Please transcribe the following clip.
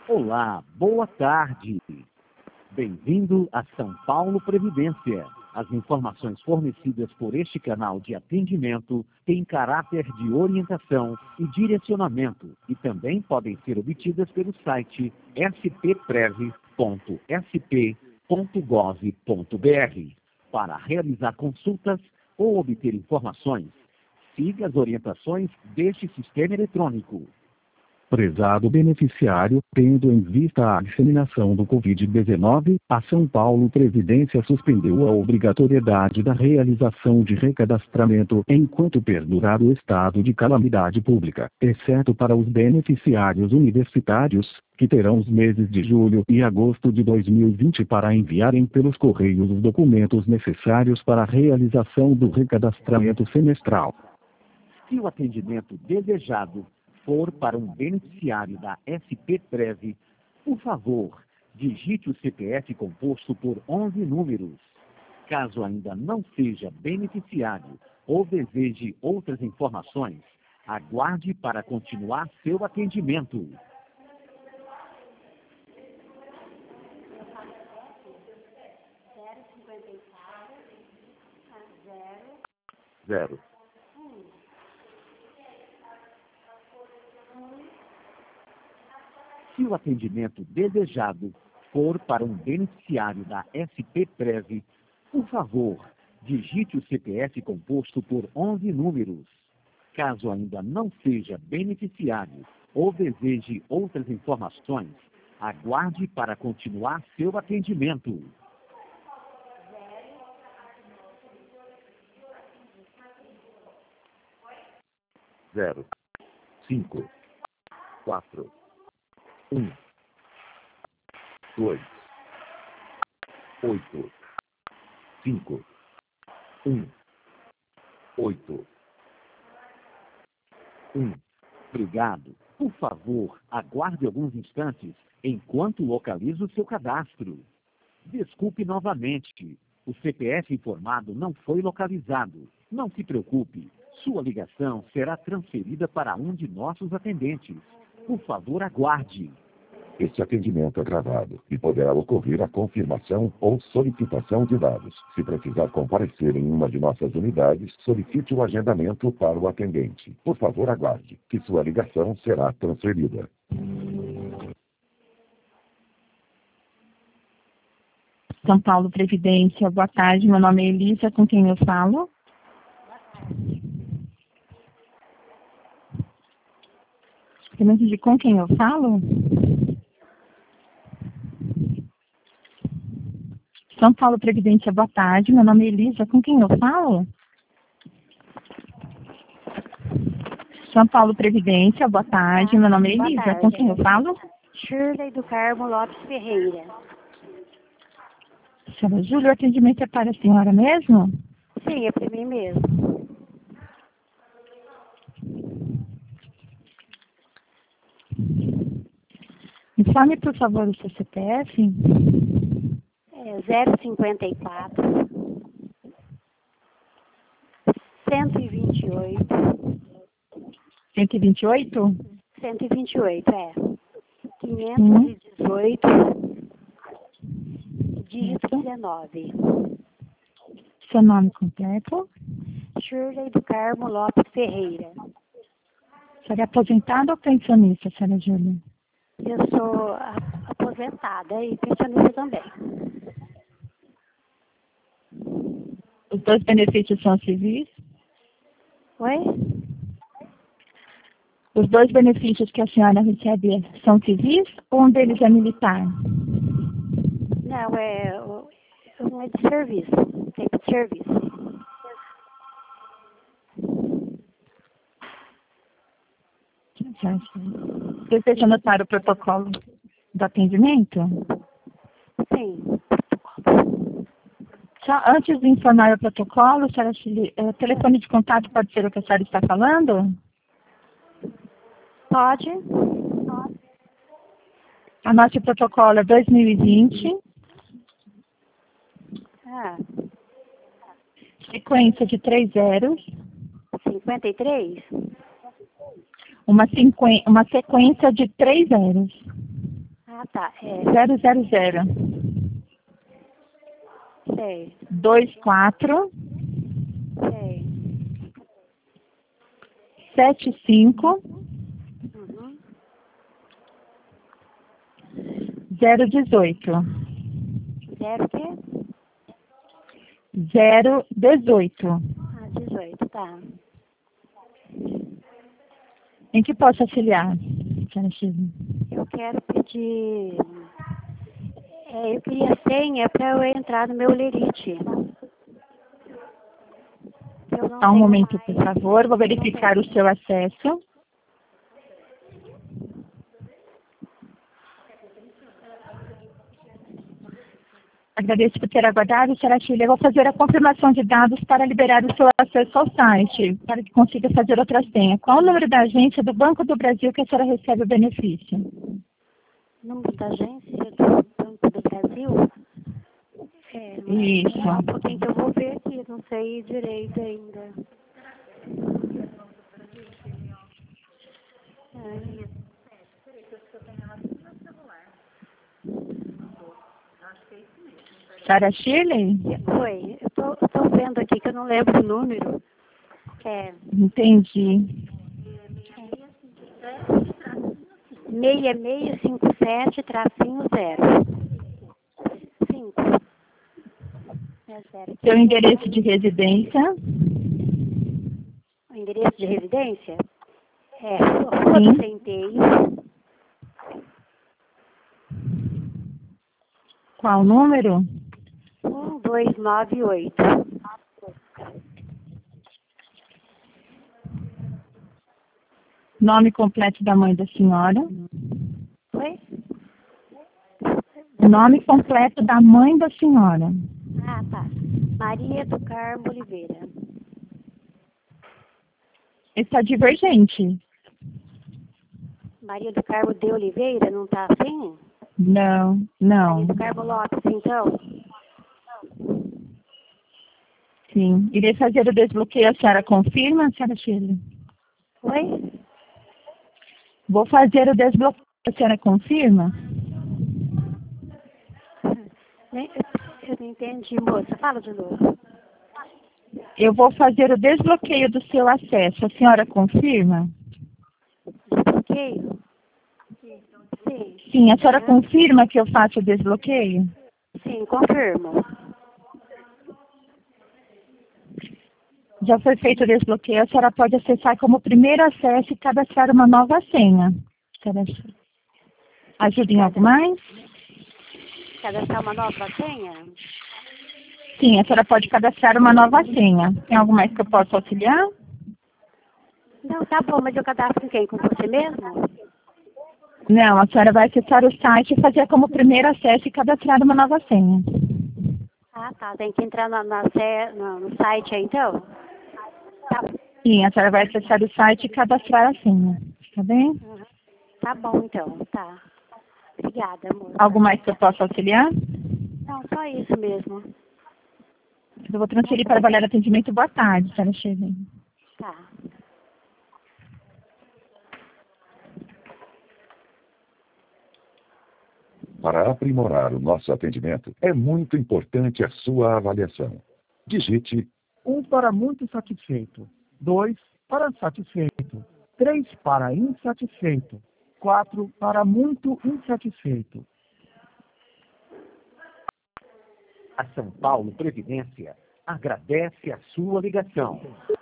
Olá, boa tarde. Bem-vindo a São Paulo Previdência. As informações fornecidas por este canal de atendimento têm caráter de orientação e direcionamento e também podem ser obtidas pelo site spprev.sp.gov.br. Para realizar consultas ou obter informações, siga as orientações deste sistema eletrônico. Prezado beneficiário, tendo em vista a disseminação do Covid-19, a São Paulo Previdência suspendeu a obrigatoriedade da realização de recadastramento enquanto perdurar o estado de calamidade pública, exceto para os beneficiários universitários, que terão os meses de julho e agosto de 2020 para enviarem pelos correios os documentos necessários para a realização do recadastramento semestral. Se o atendimento desejado for para um beneficiário da SPPrev, por favor, digite o CPF composto por 11 números. Caso ainda não seja beneficiário ou deseje outras informações, aguarde para continuar seu atendimento. Zero. Se o atendimento desejado for para um beneficiário da SPPrev, por favor, digite o CPF composto por 11 números. Caso ainda não seja beneficiário ou deseje outras informações, aguarde para continuar seu atendimento. 0, 5, 4, 1, 2, 8, 5, 1, 8, 1. Obrigado. Por favor, aguarde alguns instantes enquanto localizo seu cadastro. Desculpe novamente. O CPF informado não foi localizado. Não se preocupe. Sua ligação será transferida para um de nossos atendentes. Por favor, aguarde. Este atendimento é gravado e poderá ocorrer a confirmação ou solicitação de dados. Se precisar comparecer em uma de nossas unidades, solicite o agendamento para o atendente. Por favor, aguarde, que sua ligação será transferida. São Paulo Previdência, boa tarde. Meu nome é Elisa, com quem eu falo? Pergunto de com quem eu falo? São Paulo Previdência, boa tarde. Meu nome é Elisa, com quem eu falo? São Paulo Previdência, boa tarde. Meu nome é Elisa, com quem eu falo? Shirley do Carmo Lopes Ferreira. Senhora Júlia, o atendimento é para a senhora mesmo? Sim, é para mim mesmo. Informe, por favor, o seu CPF. É 054 128 128? 128, é. 518 dígito 19. Seu nome completo? Shirley do Carmo Lopes Ferreira. A senhora é aposentada ou pensionista, senhora Júlia? Eu sou aposentada e pensionista também. Os dois benefícios são civis? Oi? Os dois benefícios que a senhora recebe são civis ou um deles é militar? Não, um é de serviço, tempo de serviço. Deseja anotar o protocolo do atendimento? Sim. Só antes de informar o protocolo, o telefone de contato pode ser o que a senhora está falando? Pode. Anote o protocolo 2020. Sequência de 3 zeros. 53? Uma sequência de 3 zeros. Ah, tá. 000 Sei, 24 sei. 75 Uhum. 018. Zero o quê? 018. Ah, 18, tá. Em que posso auxiliar, senhora Shirley? Eu quero pedir... eu queria senha para eu entrar no meu Lerite. Eu não Só um tenho momento, mais. por favor. Vou verificar o seu acesso. Agradeço por ter aguardado, senhora Shirley. Eu vou fazer a confirmação de dados para liberar o seu acesso ao site, para que consiga fazer outra senha. Qual o número da agência do Banco do Brasil que a senhora recebe o benefício? Número da agência do Banco do Brasil? Isso. Um pouquinho que eu vou ver aqui, não sei direito ainda. Senhora Shirley? Oi, eu tô vendo aqui que eu não lembro o número. Entendi. 6657-0. 5. Seu endereço de residência? O endereço de residência? Rua do Centeio. Qual o número? 1298. Nome completo da mãe da senhora? Oi? O nome completo da mãe da senhora? Ah, tá. Maria do Carmo Oliveira. Está divergente. Maria do Carmo de Oliveira, não tá assim? Não, não. Maria do Carmo Lopes, então? Sim. Irei fazer o desbloqueio. A senhora confirma, senhora Shirley? Oi? Vou fazer o desbloqueio. A senhora confirma? Eu não entendi, moça. Fala de novo. Eu vou fazer o desbloqueio do seu acesso. A senhora confirma? Desbloqueio? Sim. Sim. A senhora confirma que eu faço o desbloqueio? Sim, confirmo. Já foi feito o desbloqueio. A senhora pode acessar como primeiro acesso e cadastrar uma nova senha. Ajuda em algo mais? Cadastrar uma nova senha? Sim, a senhora pode cadastrar uma nova senha. Tem algo mais que eu possa auxiliar? Não, tá bom, mas eu cadastro quem? Com você mesmo? Não, a senhora vai acessar o site e fazer como primeiro acesso e cadastrar uma nova senha. Ah, tá. Tem que entrar no site aí, então? Tá. Sim, a senhora vai acessar o site e cadastrar a senha. Tá bem? Uhum. Tá bom, então. Tá. Obrigada, amor. Algo mais que eu possa auxiliar? Não, só isso mesmo. Eu vou transferir para avaliar atendimento. Boa tarde, senhora Shirley. Tá. Para aprimorar o nosso atendimento, é muito importante a sua avaliação. Digite 1 para muito satisfeito, 2 para satisfeito, 3 para insatisfeito, 4 para muito insatisfeito. A São Paulo Previdência agradece a sua ligação.